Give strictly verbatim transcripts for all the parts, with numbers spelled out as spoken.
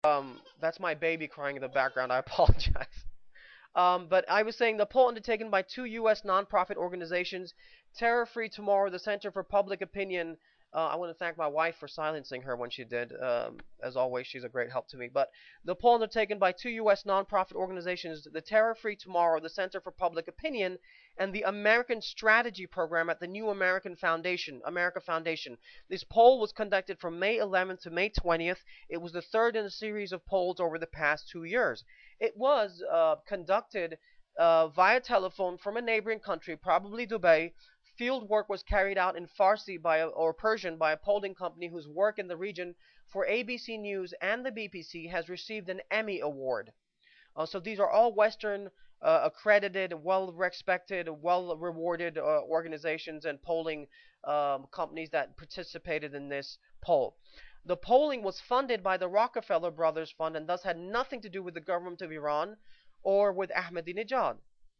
Um, that's my baby crying in the background. I apologize. Um, but I was saying the poll undertaken by two U S nonprofit organizations, Terror Free Tomorrow, the Center for Public Opinion. Uh, I want to thank my wife for silencing her when she did. Um, as always, she's a great help to me. But the poll undertaken by two U S nonprofit organizations, the Terror Free Tomorrow, the Center for Public Opinion, and the American Strategy Program at the New American Foundation, America Foundation. This poll was conducted from May eleventh to May twentieth. It was the third in a series of polls over the past two years. It was uh, conducted uh, via telephone from a neighboring country, probably Dubai. Field work was carried out in Farsi by a, or Persian by a polling company whose work in the region for A B C News and the B B C has received an Emmy Award. Uh, so these are all Western uh, accredited, well-respected, well-rewarded uh, organizations and polling um, companies that participated in this poll. The polling was funded by the Rockefeller Brothers Fund and thus had nothing to do with the government of Iran or with Ahmadinejad.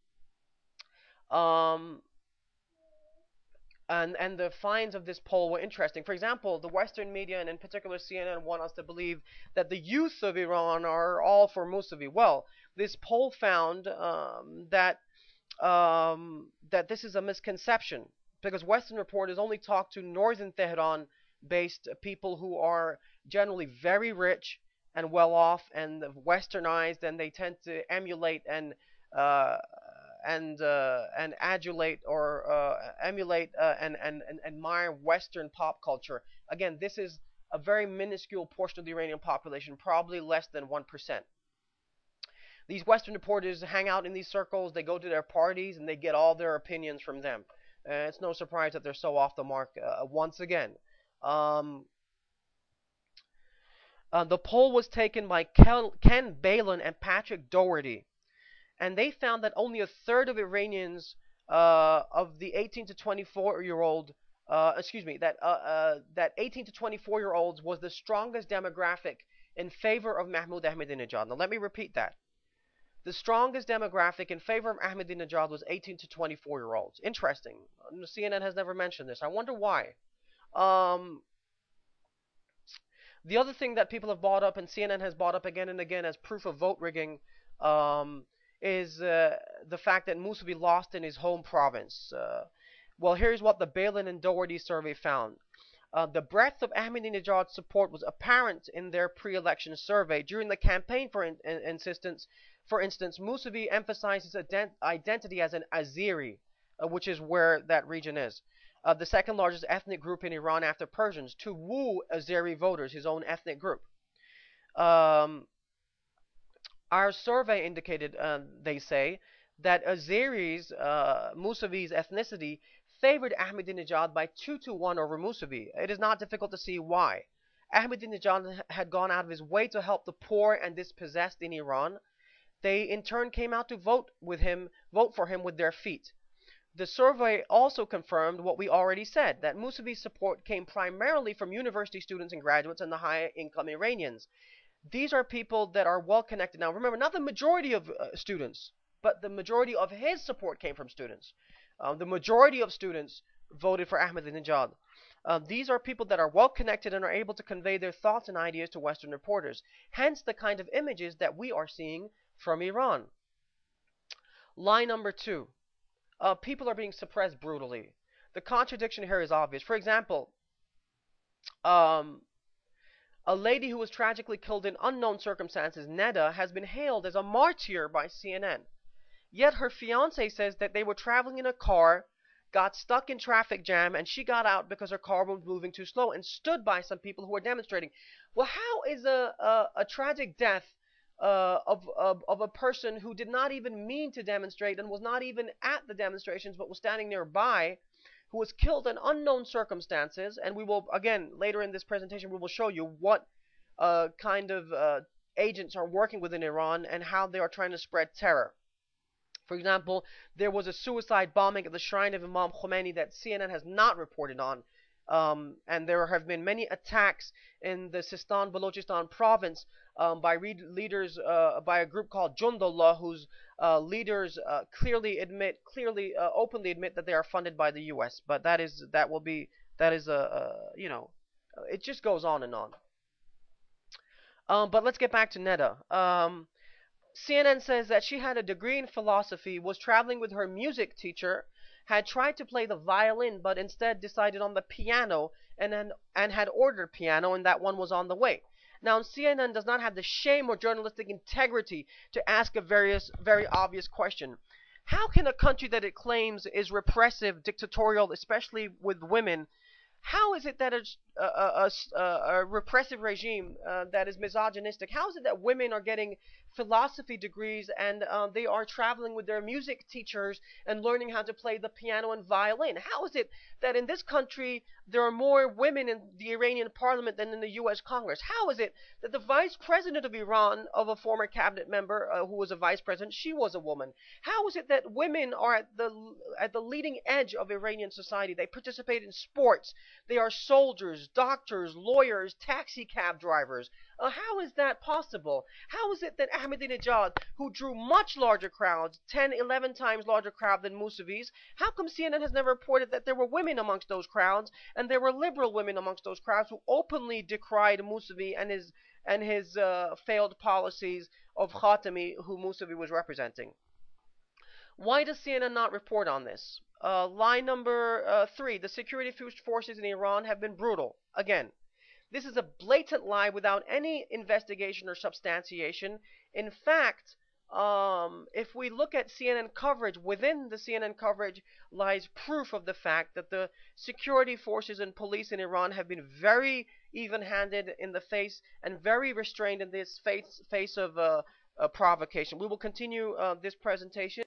Um, and and the finds of this poll were interesting. For example, the Western media and in particular C N N want us to believe that the youth of Iran are all for Musavi. Well, this poll found um, that um, that this is a misconception because Western reporters only talk to northern Tehran-based people who are generally very rich and well off and westernized, and they tend to emulate and uh, and uh, and adulate or uh, emulate uh, and, and and admire Western pop culture. Again, this is a very minuscule portion of the Iranian population, probably less than one percent. These Western reporters hang out in these circles, they go to their parties, and they get all their opinions from them. Uh, it's no surprise that they're so off the mark uh, once again. Um, uh, the poll was taken by Kel Ken Balin and Patrick Doherty, and they found that only a third of Iranians uh, of the eighteen to twenty-four year old, uh, excuse me, that uh, uh, that eighteen to twenty-four year olds was the strongest demographic in favor of Mahmoud Ahmadinejad. Now let me repeat that. The strongest demographic in favor of Ahmadinejad was eighteen to twenty-four year olds. Interesting. C N N has never mentioned this. I wonder why. Um, the other thing that people have brought up, and C N N has brought up again and again as proof of vote rigging, um, is uh, the fact that Musavi lost in his home province. Uh, well, here's what the Balin and Doherty survey found. Uh, the breadth of Ahmadinejad's support was apparent in their pre-election survey. During the campaign, for in, in, insistence, for instance, Musavi emphasized his ident identity as an Azeri, uh, which is where that region is. Uh, the second largest ethnic group in Iran after Persians, to woo Azeri voters, his own ethnic group. Um, our survey indicated, uh, they say, that Azeris, uh, Musavi's ethnicity, favored Ahmadinejad by two to one over Musavi. It is not difficult to see why. Ahmadinejad had gone out of his way to help the poor and dispossessed in Iran. They in turn came out to vote with him, vote for him with their feet. The survey also confirmed what we already said, that Musavi's support came primarily from university students and graduates and the high-income Iranians. These are people that are well connected. Now, remember, not the majority of uh, students, but the majority of his support came from students. Uh, the majority of students voted for Ahmadinejad. Uh, these are people that are well connected and are able to convey their thoughts and ideas to Western reporters. Hence the kind of images that we are seeing from Iran. Line number two. Uh, people are being suppressed brutally. The contradiction here is obvious. For example, um, a lady who was tragically killed in unknown circumstances, Neda, has been hailed as a martyr by C N N. Yet her fiance says that they were traveling in a car, got stuck in traffic jam, and she got out because her car was moving too slow and stood by some people who were demonstrating. Well, how is a, a, a tragic death uh, of, of, of a person who did not even mean to demonstrate and was not even at the demonstrations but was standing nearby, who was killed in unknown circumstances? And we will, again, later in this presentation, we will show you what uh, kind of uh, agents are working within Iran and how they are trying to spread terror. For example, there was a suicide bombing at the shrine of Imam Khomeini that C N N has not reported on. Um, and there have been many attacks in the Sistan Balochistan province um, by leaders, uh, by a group called Jundullah, whose uh, leaders uh, clearly admit, clearly, uh, openly admit that they are funded by the U S. But that is, that will be, that is a, a you know, it just goes on and on. Um, but let's get back to Neda. Um, C N N says that she had a degree in philosophy, was traveling with her music teacher, had tried to play the violin, but instead decided on the piano, and then, and had ordered piano, and that one was on the way. Now, C N N does not have the shame or journalistic integrity to ask a various, very obvious question. How can a country that it claims is repressive, dictatorial, especially with women, how is it that a, a, a, a repressive regime uh, that is misogynistic, how is it that women are getting philosophy degrees and uh, they are traveling with their music teachers and learning how to play the piano and violin? How is it that in this country there are more women in the Iranian parliament than in the U S Congress? How is it that the vice president of Iran, of a former cabinet member uh, who was a vice president, she was a woman? How is it that women are at the at the leading edge of Iranian society? They participate in sports. They are soldiers, doctors, lawyers, taxi cab drivers. Uh, how is that possible? How is it that Ahmadinejad, who drew much larger crowds, ten, eleven times larger crowd than Mousavi's, how come C N N has never reported that there were women amongst those crowds, and there were liberal women amongst those crowds who openly decried Mousavi and his and his uh, failed policies of Khatami, who Mousavi was representing? Why does C N N not report on this? Uh, line number uh, three, the security forces in Iran have been brutal. Again, this is a blatant lie without any investigation or substantiation. In fact, um, if we look at C N N coverage, within the C N N coverage lies proof of the fact that the security forces and police in Iran have been very even-handed in the face and very restrained in this face, face of uh, uh, provocation. We will continue uh, this presentation.